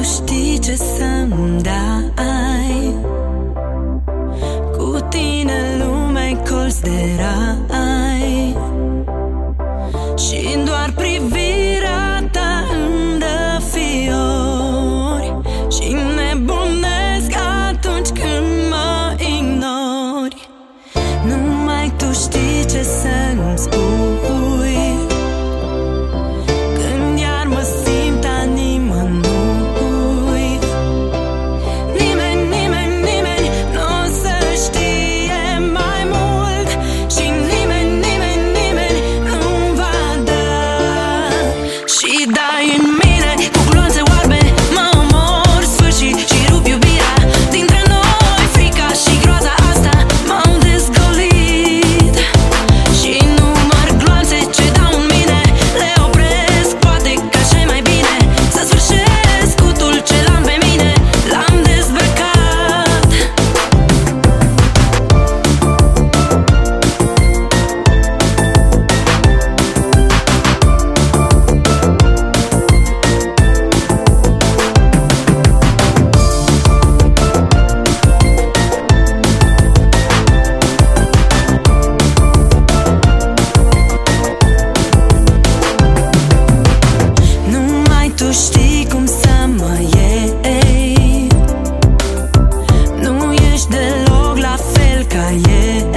știi ce să-mi dai. Cu tine lumea-i colț de rai și doar privirea ta îmi dă fiori și nebunesc atunci când mă ignori. Numai tu știi ce să-mi spui când iar mă simt a nimănui. Nimeni n-o să știe mai mult și nimeni nu-mi va da. Și dai în mine cu gloanțe oarbe, mă omor sfârșit și rup iubirea dintre noi. Frica și groaza asta m-au dezgolit și număr gloanțe ce dau în mine, le opresc, poate că așa mai bine să sfârșesc scutul ce l-am pe mine, l-am dezbrăcat. Numai tu știi cum să mă iei. Nu ești deloc la fel ca ei.